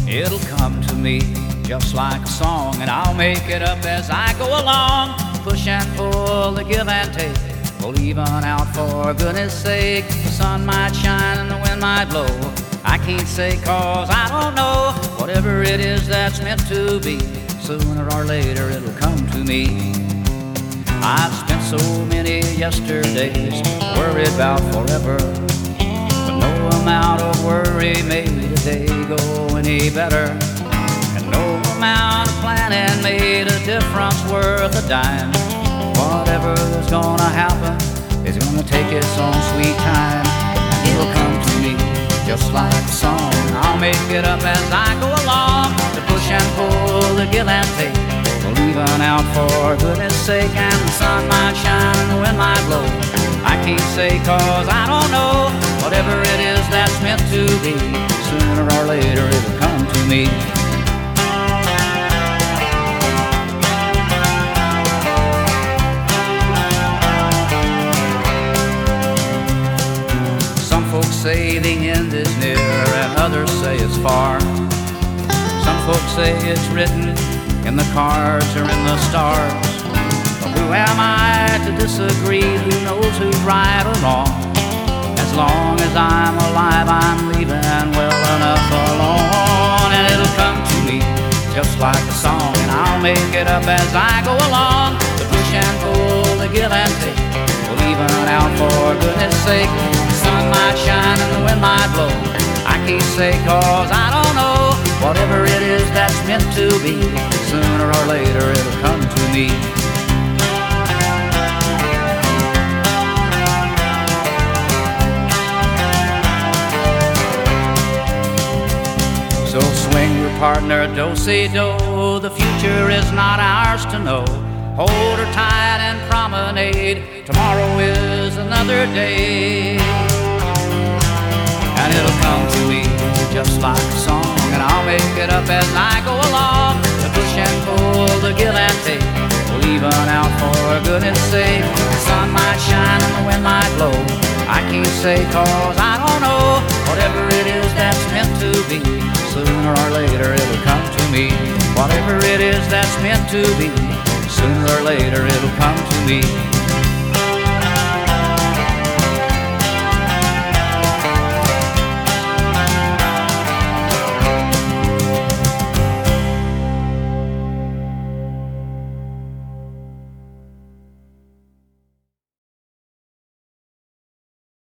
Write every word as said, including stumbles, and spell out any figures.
It'll come to me just like a song, and I'll make it up as I go along. Push and pull, the give and take, we'll even out for goodness sake. The sun might shine and the wind might blow, I can't say cause I don't know. Whatever it is that's meant to be, sooner or later it'll come to me. I've spent so many yesterdays worried about forever, but no amount of worry made today go any better. And no amount of planning made a difference worth a dime. Whatever's gonna happen is gonna take its own sweet time. It'll come to me just like a song, I'll make it up as I go along. The push and pull, the give and take, we'll even out for goodness sake. And the sun might shine and the wind might blow, I can't say cause I don't know. Whatever it is that's meant to be, sooner or later it'll come to me. Some folks say the end is near and others say it's far. Some folks say it's written in the cards or in the stars. But who am I to disagree? Who knows who's right or wrong? As long as I'm alive, I'm leaving well enough alone. And it'll come to me just like a song, and I'll make it up as I go along. The push and pull, the give and take, we'll even out for goodness sake. The sun might shine and the wind might blow, I can't say cause I don't know. Whatever it is that's meant to be, sooner or later it'll come to me. So swing your partner, do-si-do, the future is not ours to know. Hold her tight and promenade, tomorrow is another day. And it'll come to me just like a song, and I'll make it up as I go along. The push and pull, the give and take, we'll even out for goodness sake. The sun might shine and the wind might blow, I can't say cause I don't know. Whatever it is that's meant to be, sooner or later it'll come to me. Whatever it is that's meant to be, sooner or later it'll come to me.